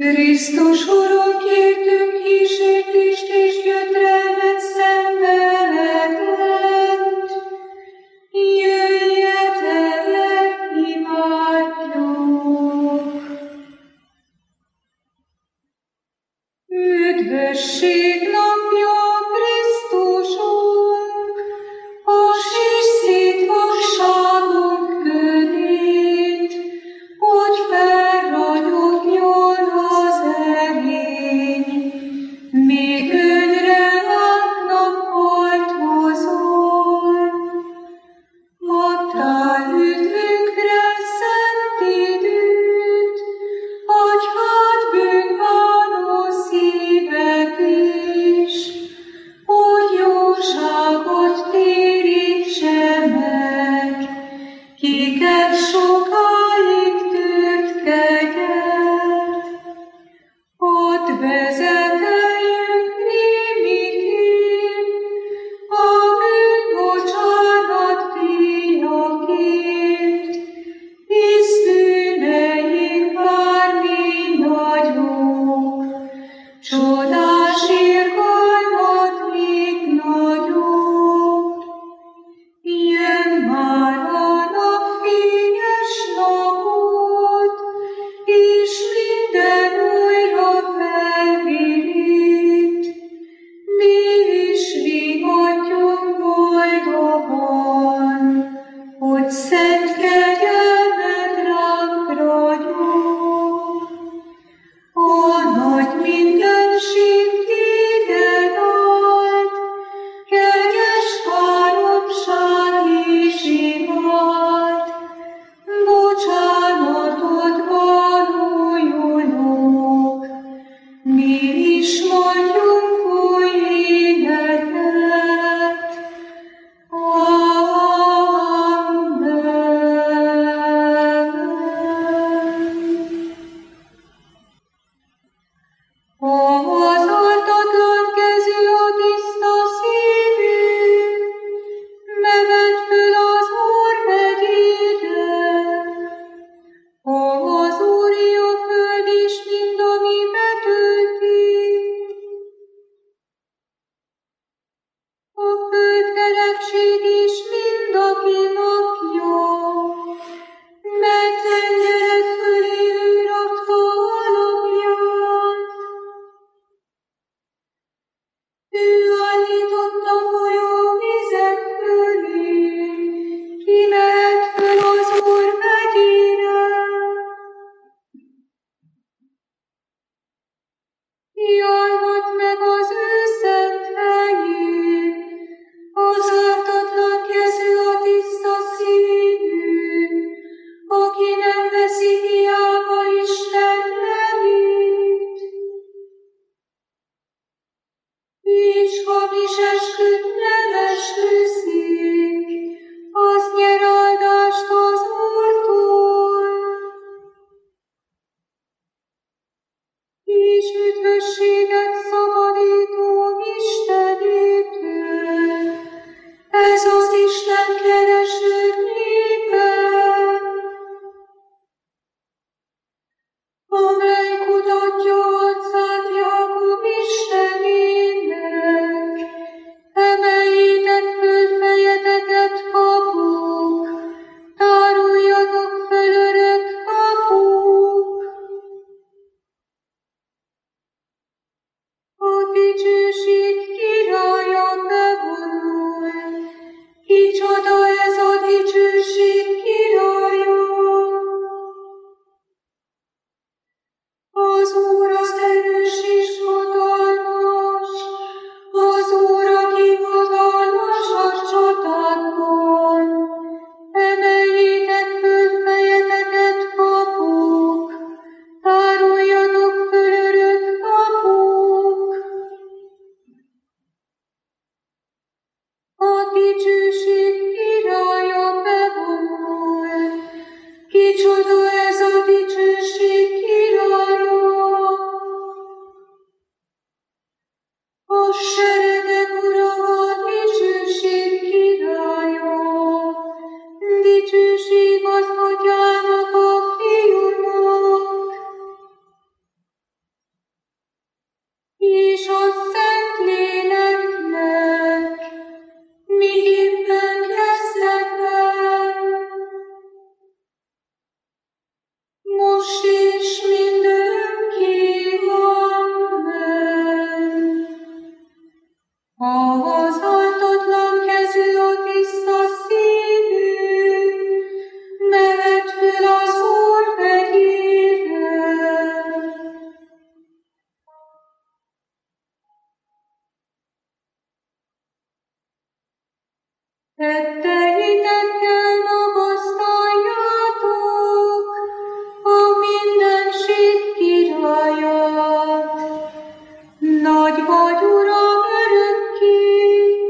Krisztus Urunk, kértünk kísértést és gyötrelmet szenvedett. Jöjjetek, imádjuk! Üdvösség napja, Krisztusunk, hass és szétvasságunk könnyét, hogy felragyogjon az erény, még önre látnak hajtozol. Adtál üdvünkre szent időt, adj hát bűnbánó szívek is, most és mindörökké. Amen. Az ártatlan kezű, a tiszta szívű, mehet föl az Úr hegyére. Tetteitekkel magasztaljátok a mindenség Királyát. Nagy vagy, Uram, örökké,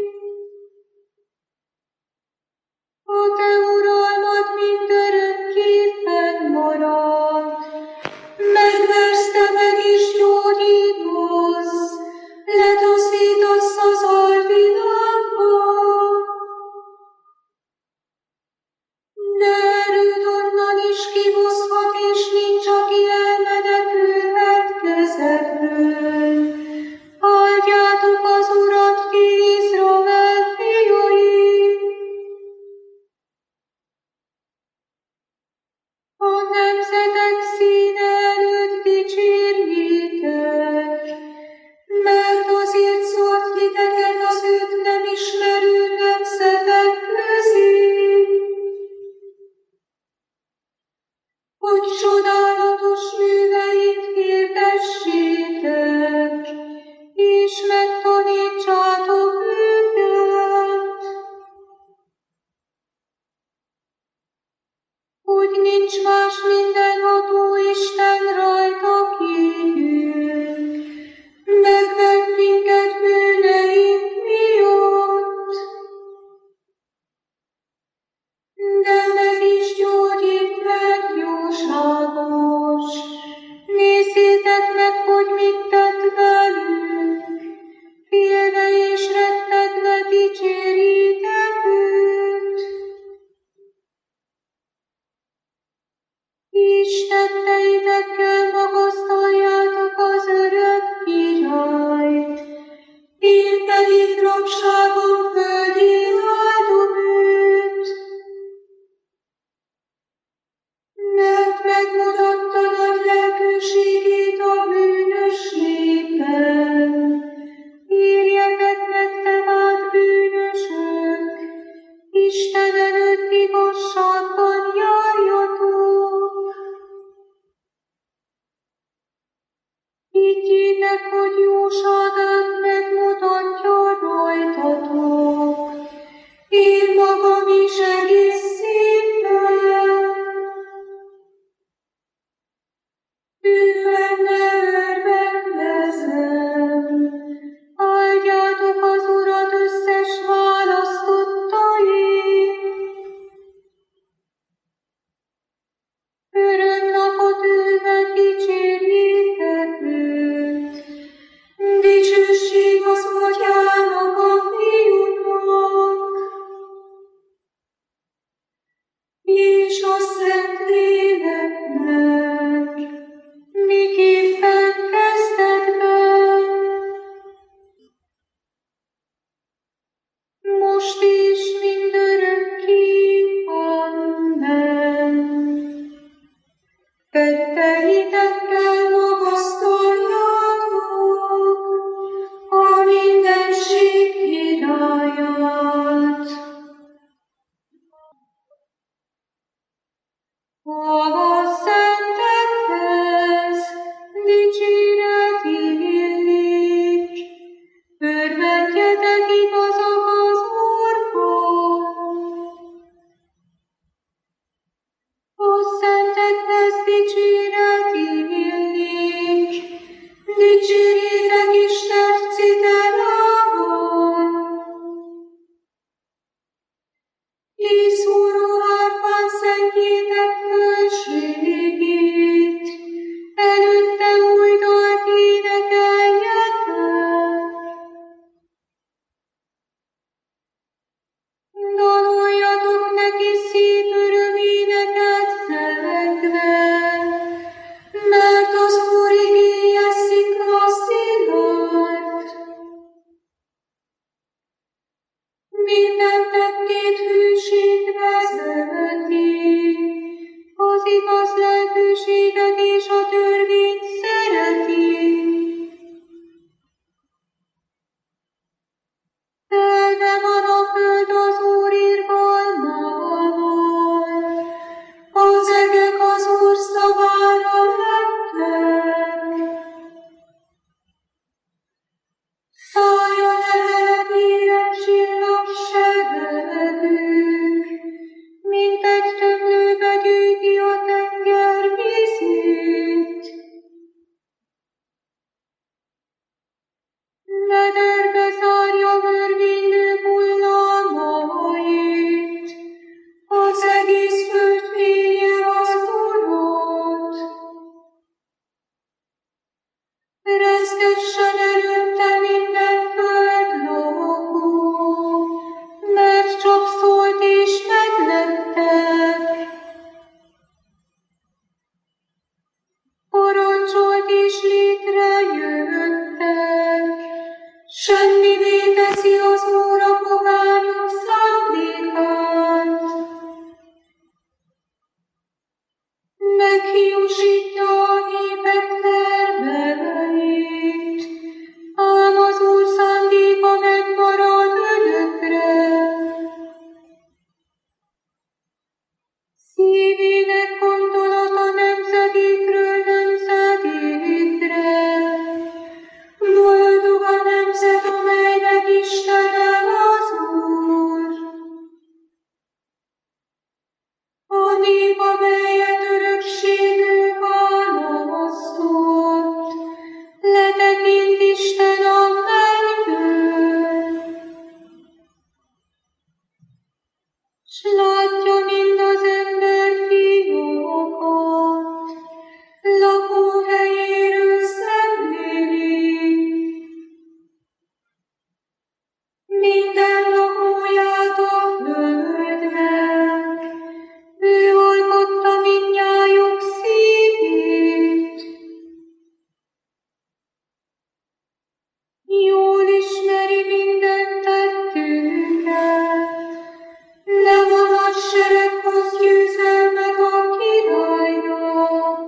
a Te uralmad mindörökké fennmarad. Megversz Te meg is gyógyítasz, letaszítasz az alvilágba. De erőd onnan is kihozhat, és nincs, aki elmenekülhet kezedből. Áldjátok az Urat, ti Izrael fiai! A nemzetek színe előtt dicsérjétek, mert azért szórt titeket az őt nem ismerő nemzetek közé, hogy csodálatos műveit hirdessétek, és megtanítsátok őket. Úgy nincs más mindenható Isten rajta kívül, megvett minket bűneink miatt, de meg is gyógyít meg jóságos. Nézzétek meg, hogy mit tett velünk, félve és rettegve dicséritek őt. Istenteitekkel magasztaljátok az örök Királyt, én pedig rabságon földi áldom őt. Mert megmutatta nagy lelkűségét a bűnös népen. Írjetek meg tehát, bűnösök, Isten előtt igazságban járjatok. Higgyétek, hogy jóságát megmutatja rajtatok. Én magam is egész szívvel. Benne örvendezem. Áldjátok az Urat, összes választottai. Örömnapot ülve dicsérjétek őt. Dicsőség az Atyának, a Fiúnak, és a Szentléleknek, miképpen kezdetben, most és mindörökké. Amen. Tetteitekkel magasztaljátok a mindenség Királyát. A szentekhez dicséret illik, örvendjetek igazak az Úrban. A szentekhez dicséret illik, meghiúsítja a népek termeleit, ám az Úr szándéka megmarad örökre. Szívének gondolata nemzedékről nemzedékre. Boldog a nemzet, amelynek Istene az Úr. A nép, amelyet örökségül választott, letekint Isten a mennyből, s látja mind az ember fiakat, lakóhelyéről szemléli. Minden lakóját a földnek, ő alkotta mindnyájuk szívét. Jól ismeri minden tettünket, nem a nagy sereghoz győzelmet a királynak.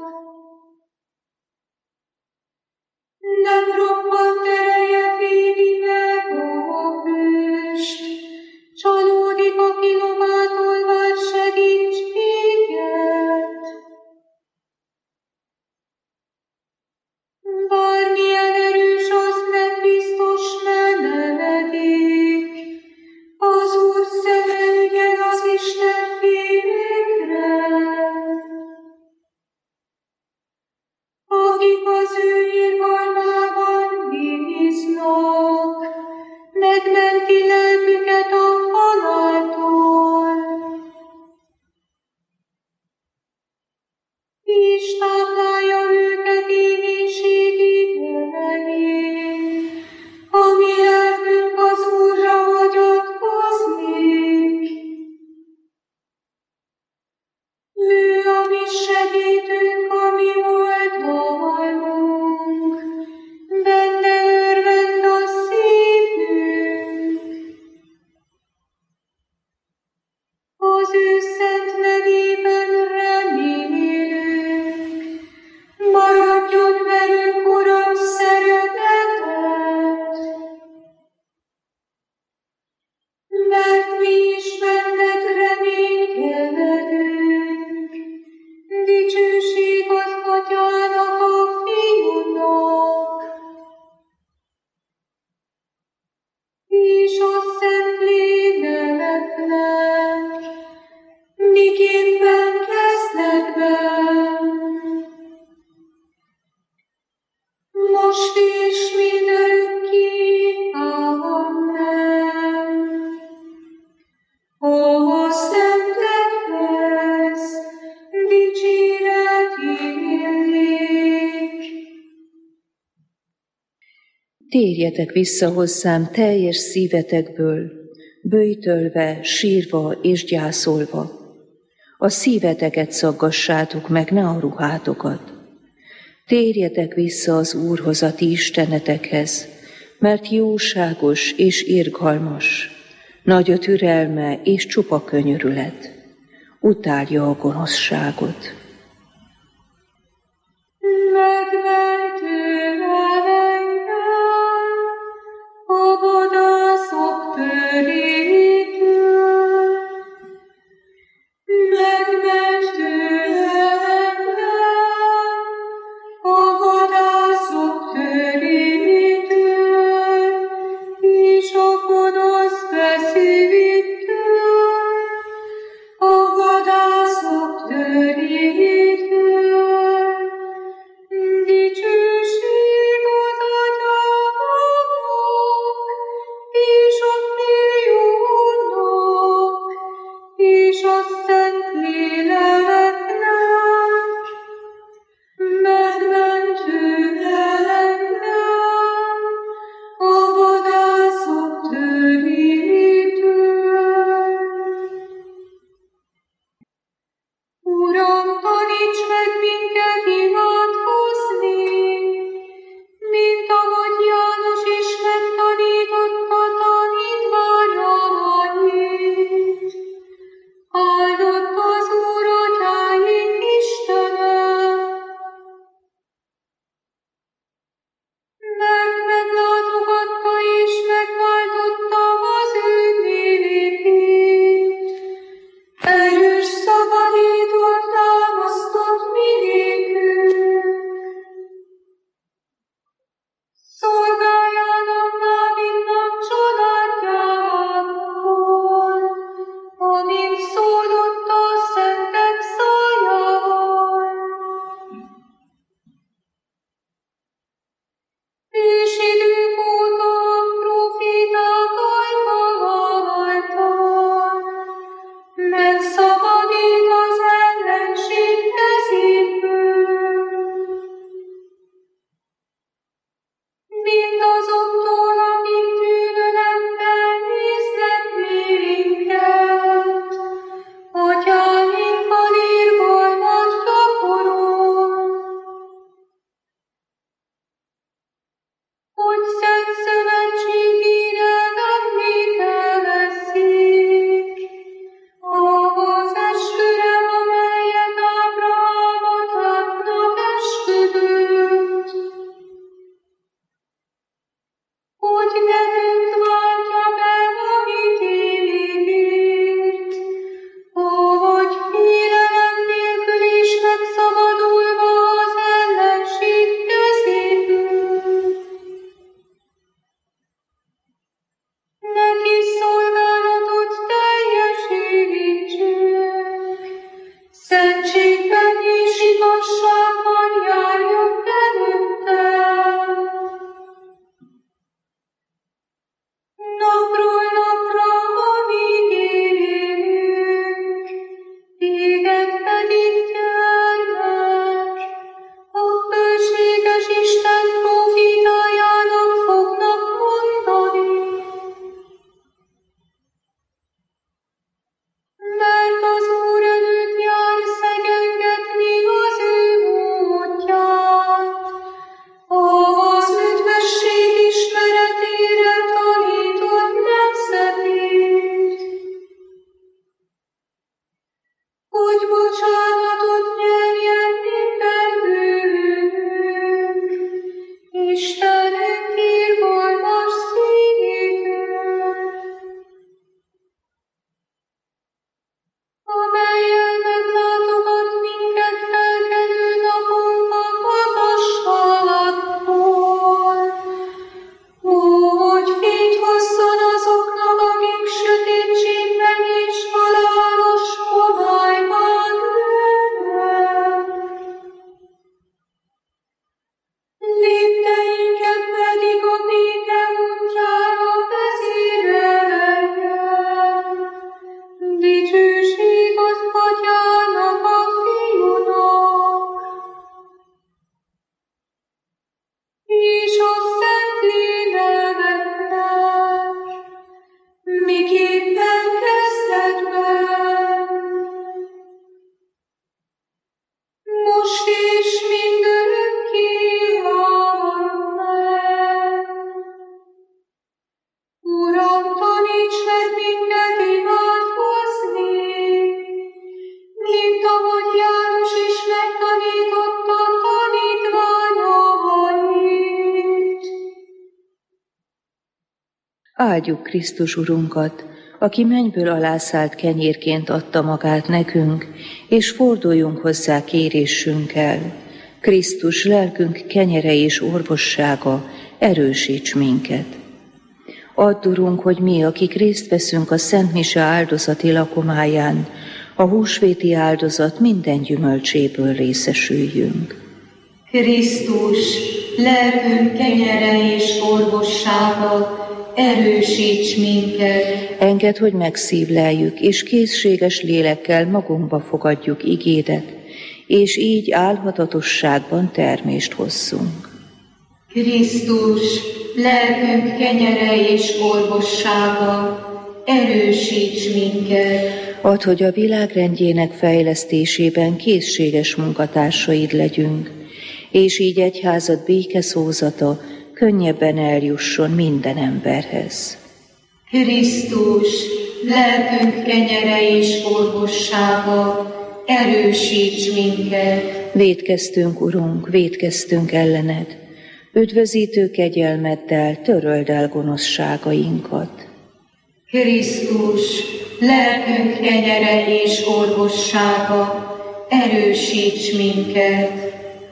Nem roppant ereje védi meg a hőst, csalódik, aki lovától vár segítséget. Bármilyen erős, az nem biztos menedék, az Úr szeme ügyel az Istenfélekre. Akik az ő irgalmában bíznak, megmenti lelküket a haláltól. És táplálja őket éhínség idején, ami lelkünk az Úrra hagyatkozik. Ő a mi segítünk, a mi oldalunk, benne örvend a szívünk. Az ő szent nevében remélünk, maradjon velünk, Uram, szereteted, mert mi is benned reménykedünk. Dicsőség az Atyának, a Fiúnak, és a Szentléleknek, miképpen kezdetben, most és mindörökké. Amen. A szentekhez dicséret illik. Térjetek vissza hozzám teljes szívetekből, böjtölve, sírva és gyászolva. A szíveteket szaggassátok meg, ne a ruhátokat. Térjetek vissza az Úrhoz, a ti istenetekhez, mert jóságos és irgalmas, nagy a türelme és csupa könyörület. Utálja a gonoszságot. Megmentél engem a vadászok törétől, megmentél engem a vadászok törétől, és a gonosz beszédtől, a vadászok törétől. Áldjuk Krisztus Urunkat, aki mennyből alászállt kenyérként adta magát nekünk, és forduljunk hozzá kérésünkkel. Krisztus lelkünk kenyere és orvossága, erősíts minket. Add, Urunk, hogy mi, akik részt veszünk a Szent Mise áldozati lakomáján, a húsvéti áldozat minden gyümölcséből részesüljünk. Krisztus, lelkünk kenyere és orvossága, erősíts minket. Engedd, hogy megszívleljük, és készséges lélekkel magunkba fogadjuk igédet, és így álhatatosságban termést hozzunk. Krisztus, lelkünk kenyere és orvossága, erősíts minket. Add, hogy a világ rendjének fejlesztésében készséges munkatársaid legyünk, és így egyházad békeszózata könnyebben eljusson minden emberhez. Krisztus, lelkünk kenyere és orvossága, erősíts minket. Vétkeztünk, Urunk, vétkeztünk ellened, üdvözítő kegyelmeddel töröld el gonoszságainkat. Krisztus, lelkünk kenyere és orvossága, erősíts minket.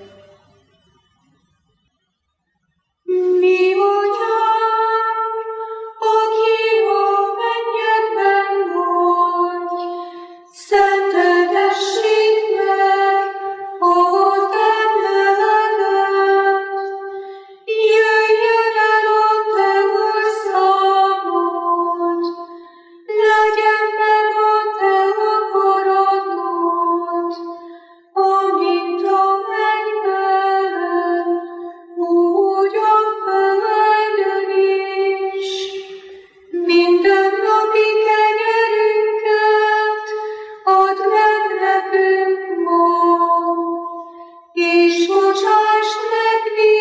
Mi Atyánk, aki a mennyekben vagy, szenteltessék meg a te neved. Jöjjön el a te országod, legyen meg a te akaratod, amint a mennyben, úgy a földön is. Mindennapi kenyerünket add meg nekünk ma, és bocsásd meg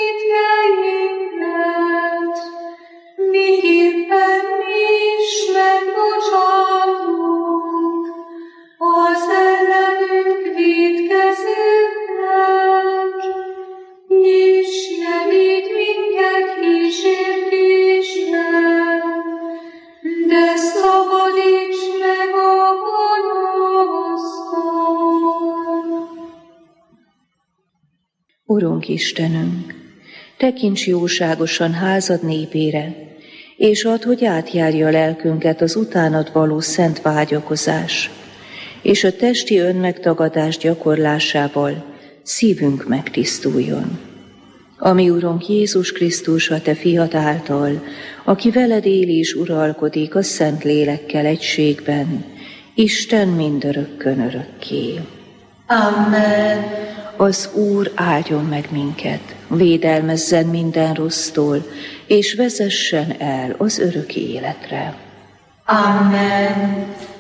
vétkeinket, miképpen mi is megbocsátunk az ellenünk vétkezőknek, és ne vigy minket kísértésbe, de szabadíts meg a gonosztól. Urunk Istenünk, tekints jóságosan házad népére, és add, hogy átjárja lelkünket az utánad való szent vágyakozás, és a testi önmegtagadás gyakorlásával szívünk megtisztuljon. Ami Urunk Jézus Krisztus, a te fiad által, aki veled él és uralkodik a Szent Lélekkel egységben, Isten mindörökkön örökké. Amen. Az Úr áldjon meg minket, védelmezzen minden rossztól, és vezessen el az örök életre. Amen.